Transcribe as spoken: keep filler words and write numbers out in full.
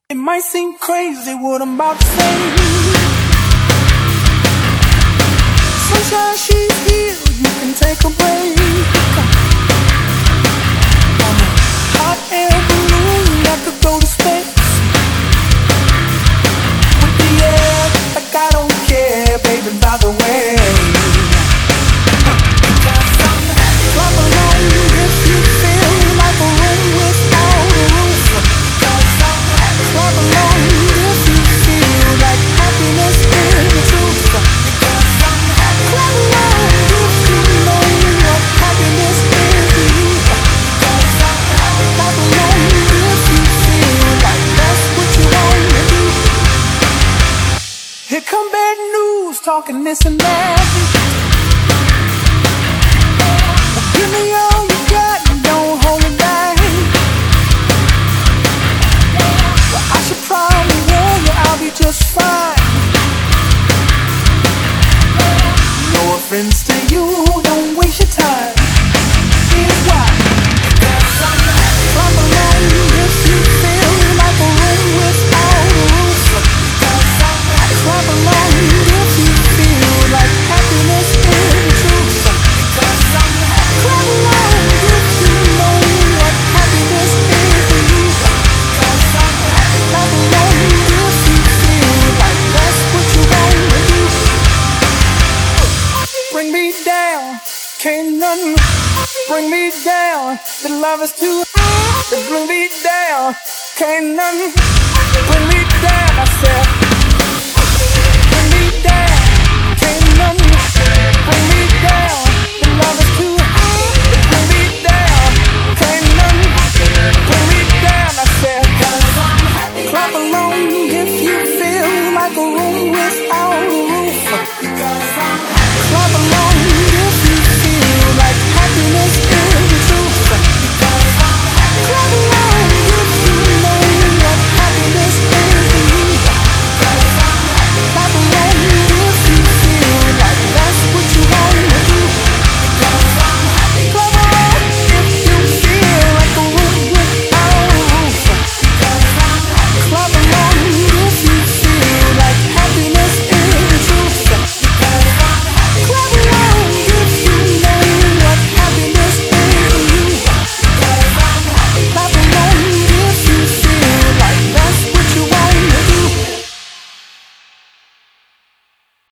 It might seem crazy what I'm about to say. Sunshine, she's here, you can take a break. I'm a hot air balloon that could go to space. With the air, like I don't care, baby, by the way. Clap along if you feel like a room without a roof. Clap along if you feel like happiness is the truth. Clap along if you know what happiness is to you. Clap along if you feel like that's what you want to do. Here come bad news, talking this and that. Give me all you got and don't hold it back. Well, I should probably warn you, I'll be just fine. No offense to you, don't waste your time. Here's why. Clap along if you feel like a room without a roof. Clap along if you feel like happiness is the truth. Clap along if you know what happiness is to you. Clap along if you feel like that's what you want to do. Bring me down, can't nothing bring me down. The love is too high to bring me down. Can't nothing bring me down. I said